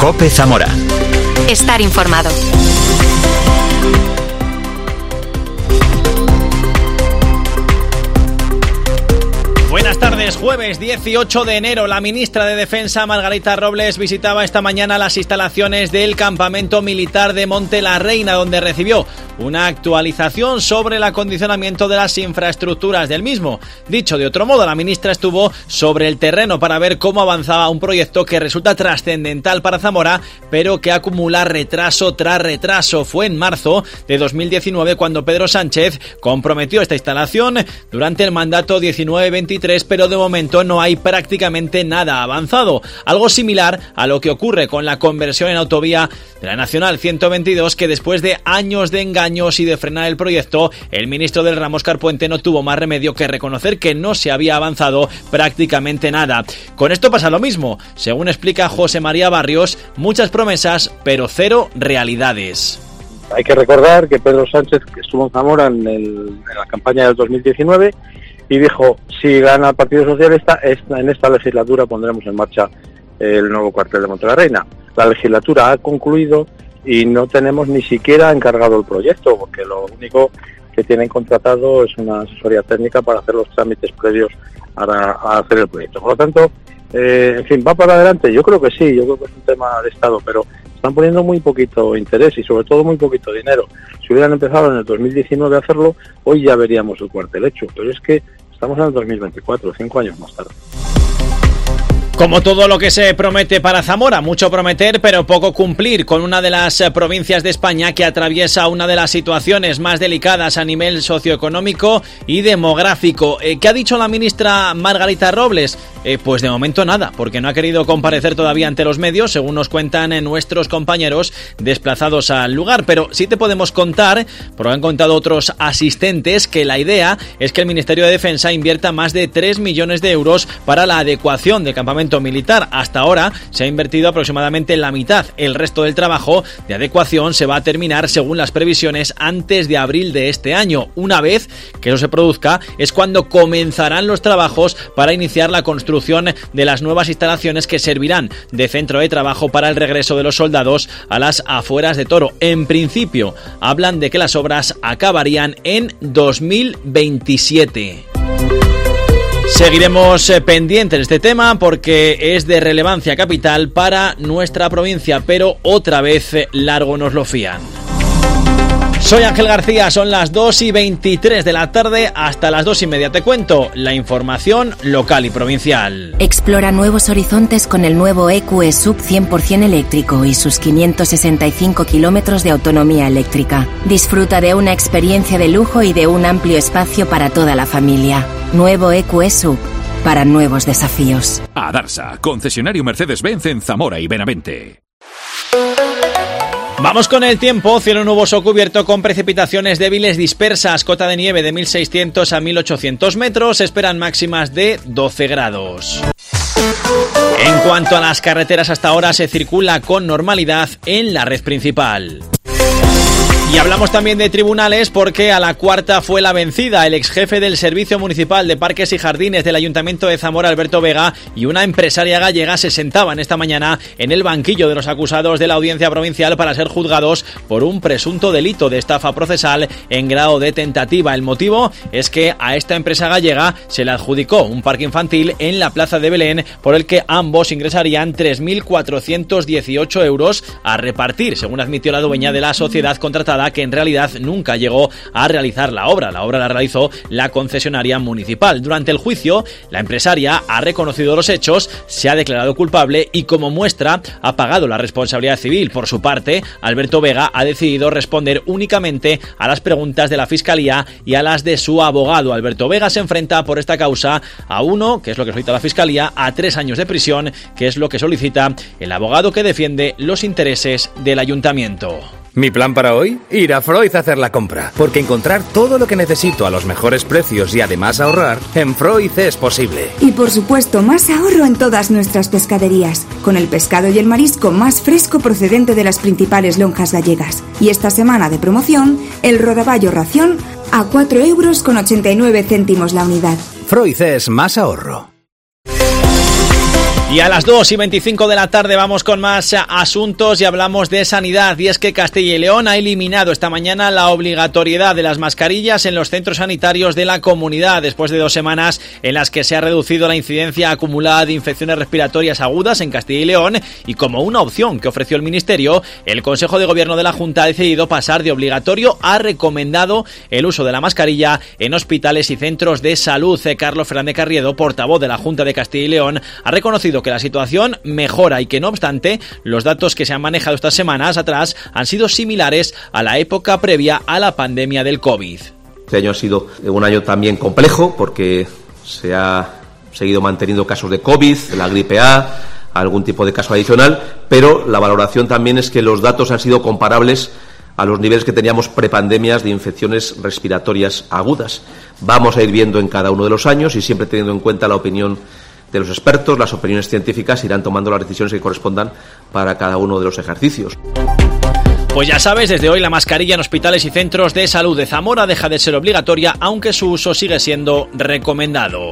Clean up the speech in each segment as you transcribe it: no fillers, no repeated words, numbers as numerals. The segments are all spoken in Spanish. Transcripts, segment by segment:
COPE Zamora. Estar informado. Buenas tardes, jueves 18 de enero. La ministra de Defensa, Margarita Robles, visitaba esta mañana las instalaciones del campamento militar de Monte la Reina, donde recibió una actualización sobre el acondicionamiento de las infraestructuras del mismo. Dicho de otro modo, la ministra estuvo sobre el terreno para ver cómo avanzaba un proyecto que resulta trascendental para Zamora, pero que acumula retraso tras retraso. Fue en marzo de 2019 cuando Pedro Sánchez comprometió esta instalación durante el mandato 19-23, pero de momento no hay prácticamente nada avanzado. Algo similar a lo que ocurre con la conversión en autovía de la Nacional 122, que después de años de engaños y de frenar el proyecto, el ministro del ramo, Óscar Puente, no tuvo más remedio que reconocer que no se había avanzado prácticamente nada. Con esto pasa lo mismo. Según explica José María Barrios, muchas promesas, pero cero realidades. Hay que recordar que Pedro Sánchez estuvo en Zamora en la campaña del 2019 y dijo, si gana el Partido Socialista, en esta legislatura pondremos en marcha el nuevo cuartel de Monte la Reina. La legislatura ha concluido y no tenemos ni siquiera encargado el proyecto, porque lo único que tienen contratado es una asesoría técnica para hacer los trámites previos a hacer el proyecto. Por lo tanto, en fin, ¿va para adelante? Yo creo que sí, yo creo que es un tema de Estado, pero están poniendo muy poquito interés y sobre todo muy poquito dinero. Si hubieran empezado en el 2019 a hacerlo, hoy ya veríamos el cuartel hecho, pero es que estamos en el 2024, 5 años más tarde. Como todo lo que se promete para Zamora, mucho prometer pero poco cumplir, con una de las provincias de España que atraviesa una de las situaciones más delicadas a nivel socioeconómico y demográfico. ¿Qué ha dicho la ministra Margarita Robles? Pues de momento nada, porque no ha querido comparecer todavía ante los medios, según nos cuentan nuestros compañeros desplazados al lugar, pero sí te podemos contar, porque han contado otros asistentes, que la idea es que el Ministerio de Defensa invierta más de 3 millones de euros para la adecuación del campamento militar. Hasta ahora se ha invertido aproximadamente la mitad. El resto del trabajo de adecuación se va a terminar, según las previsiones, antes de abril de este año. Una vez que eso se produzca es cuando comenzarán los trabajos para iniciar la construcción de las nuevas instalaciones que servirán de centro de trabajo para el regreso de los soldados a las afueras de Toro. En principio hablan de que las obras acabarían en 2027. Seguiremos pendientes de este tema porque es de relevancia capital para nuestra provincia, pero otra vez largo nos lo fían. Soy Ángel García, son las 2:23 de la tarde, hasta las 2:30 te cuento la información local y provincial. Explora nuevos horizontes con el nuevo EQE Sub 100% eléctrico y sus 565 kilómetros de autonomía eléctrica. Disfruta de una experiencia de lujo y de un amplio espacio para toda la familia. Nuevo EQE Sub, para nuevos desafíos. Adarsa, concesionario Mercedes-Benz en Zamora y Benavente. Vamos con el tiempo. Cielo nuboso cubierto con precipitaciones débiles dispersas. Cota de nieve de 1.600 a 1.800 metros. Esperan máximas de 12 grados. En cuanto a las carreteras, hasta ahora se circula con normalidad en la red principal. Y hablamos también de tribunales porque a la cuarta fue la vencida. El exjefe del Servicio Municipal de Parques y Jardines del Ayuntamiento de Zamora, Alberto Vega, y una empresaria gallega se sentaban esta mañana en el banquillo de los acusados de la Audiencia Provincial para ser juzgados por un presunto delito de estafa procesal en grado de tentativa. El motivo es que a esta empresa gallega se le adjudicó un parque infantil en la Plaza de Belén, por el que ambos ingresarían 3.418 euros a repartir, según admitió la dueña de la sociedad contratada, que en realidad nunca llegó a realizar la obra. La obra la realizó la concesionaria municipal. Durante el juicio, la empresaria ha reconocido los hechos, se ha declarado culpable y, como muestra, ha pagado la responsabilidad civil. Por su parte, Alberto Vega ha decidido responder únicamente a las preguntas de la Fiscalía y a las de su abogado. Alberto Vega se enfrenta por esta causa a 1, que es lo que solicita la Fiscalía, a 3 años de prisión, que es lo que solicita el abogado que defiende los intereses del ayuntamiento. Mi plan para hoy, ir a Freud a hacer la compra, porque encontrar todo lo que necesito a los mejores precios y además ahorrar, en Freud es posible. Y por supuesto, más ahorro en todas nuestras pescaderías, con el pescado y el marisco más fresco procedente de las principales lonjas gallegas. Y esta semana de promoción, el rodaballo ración a 4,89 € la unidad. Freud es más ahorro. Y a las 2:25 de la tarde vamos con más asuntos y hablamos de sanidad. Y es que Castilla y León ha eliminado esta mañana la obligatoriedad de las mascarillas en los centros sanitarios de la comunidad, después de 2 semanas en las que se ha reducido la incidencia acumulada de infecciones respiratorias agudas en Castilla y León. Y como una opción que ofreció el Ministerio, el Consejo de Gobierno de la Junta ha decidido pasar de obligatorio a recomendado el uso de la mascarilla en hospitales y centros de salud. Carlos Fernández Carriedo, portavoz de la Junta de Castilla y León, ha reconocido que la situación mejora y que, no obstante, los datos que se han manejado estas semanas atrás han sido similares a la época previa a la pandemia del COVID. Este año ha sido un año también complejo porque se ha seguido manteniendo casos de COVID, la gripe A, algún tipo de caso adicional, pero la valoración también es que los datos han sido comparables a los niveles que teníamos prepandemias de infecciones respiratorias agudas. Vamos a ir viendo en cada uno de los años y siempre teniendo en cuenta la opinión de los expertos, las opiniones científicas, irán tomando las decisiones que correspondan para cada uno de los ejercicios. Pues ya sabes, desde hoy la mascarilla en hospitales y centros de salud de Zamora deja de ser obligatoria, aunque su uso sigue siendo recomendado.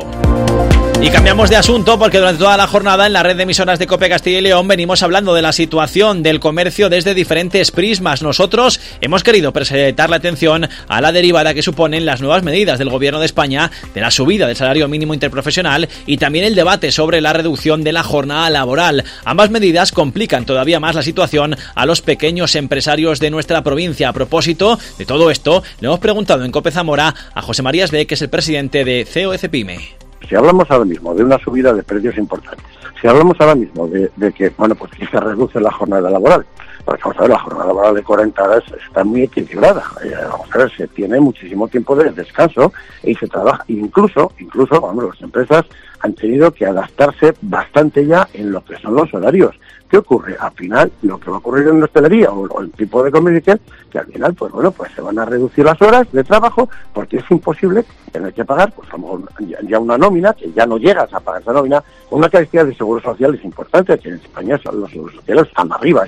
Y cambiamos de asunto porque durante toda la jornada en la red de emisoras de COPE Castilla y León venimos hablando de la situación del comercio desde diferentes prismas. Nosotros hemos querido prestar la atención a la derivada que suponen las nuevas medidas del Gobierno de España de la subida del salario mínimo interprofesional y también el debate sobre la reducción de la jornada laboral. Ambas medidas complican todavía más la situación a los pequeños empresarios de nuestra provincia. A propósito de todo esto, le hemos preguntado en COPE Zamora a José María Esbe, que es el presidente de COECPYME. Si hablamos ahora mismo de una subida de precios importantes, si hablamos ahora mismo de que, que se reduce la jornada laboral, porque vamos a ver, la jornada laboral de 40 horas está muy equilibrada. Vamos a ver, se tiene muchísimo tiempo de descanso y se trabaja, incluso, las empresas han tenido que adaptarse bastante ya en lo que son los horarios. ¿Qué ocurre? Al final, lo que va a ocurrir en la hostelería o el tipo de comercio, que al final, pues se van a reducir las horas de trabajo porque es imposible tener que pagar, pues a lo mejor ya una nómina, que ya no llegas a pagar esa nómina, con una cantidad de seguros sociales importante, que en España los seguros sociales están arriba.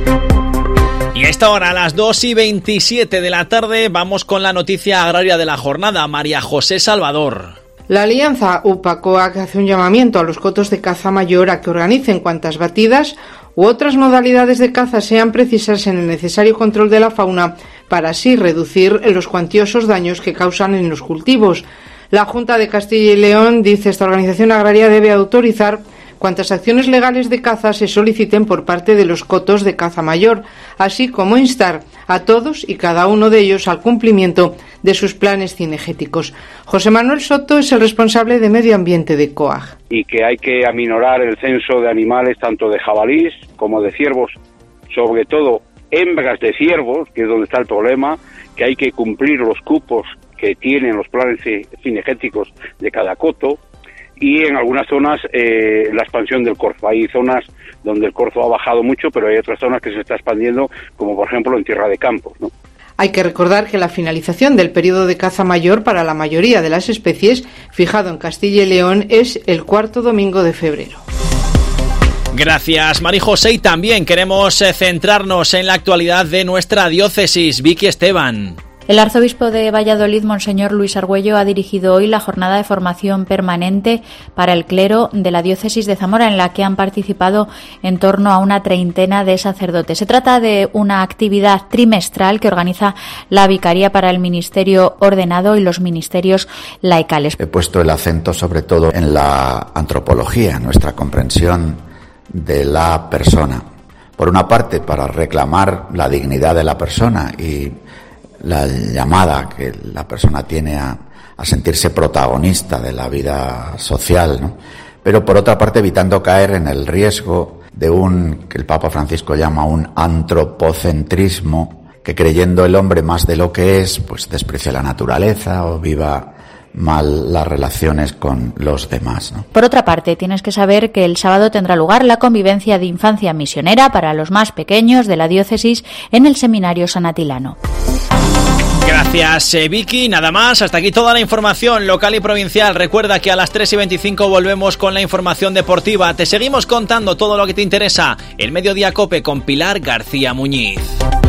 Y a esta hora, a las 2:27 de la tarde, vamos con la noticia agraria de la jornada. María José Salvador. La alianza UPA-COAC hace un llamamiento a los cotos de caza mayor a que organicen cuantas batidas u otras modalidades de caza sean precisas en el necesario control de la fauna para así reducir los cuantiosos daños que causan en los cultivos. La Junta de Castilla y León, dice esta organización agraria, debe autorizar cuantas acciones legales de caza se soliciten por parte de los cotos de caza mayor, así como instar a todos y cada uno de ellos al cumplimiento de sus planes cinegéticos. José Manuel Soto es el responsable de Medio Ambiente de COAG. Y que hay que aminorar el censo de animales, tanto de jabalís como de ciervos, sobre todo hembras de ciervos, que es donde está el problema, que hay que cumplir los cupos que tienen los planes cinegéticos de cada coto, y en algunas zonas la expansión del corzo. Hay zonas donde el corzo ha bajado mucho, pero hay otras zonas que se está expandiendo, como por ejemplo en Tierra de Campos, ¿no? Hay que recordar que la finalización del periodo de caza mayor para la mayoría de las especies, fijado en Castilla y León, es el 4º domingo de febrero. Gracias, María José. Y también queremos centrarnos en la actualidad de nuestra diócesis. Vicky Esteban. El arzobispo de Valladolid, Monseñor Luis Argüello, ha dirigido hoy la jornada de formación permanente para el clero de la diócesis de Zamora, en la que han participado en torno a una treintena de sacerdotes. Se trata de una actividad trimestral que organiza la Vicaría para el Ministerio Ordenado y los ministerios laicales. He puesto el acento sobre todo en la antropología, nuestra comprensión de la persona. Por una parte, para reclamar la dignidad de la persona y la llamada que la persona tiene a sentirse protagonista de la vida social, ¿no? Pero por otra parte evitando caer en el riesgo de que el Papa Francisco llama un antropocentrismo, que creyendo el hombre más de lo que es, pues desprecia la naturaleza o viva mal las relaciones con los demás, ¿no? Por otra parte, tienes que saber que el sábado tendrá lugar la convivencia de infancia misionera para los más pequeños de la diócesis en el Seminario San Atilano. Gracias, Vicky. Nada más, hasta aquí toda la información local y provincial. Recuerda que a las 3:25 volvemos con la información deportiva. Te seguimos contando todo lo que te interesa. El Mediodía COPE con Pilar García Muñiz.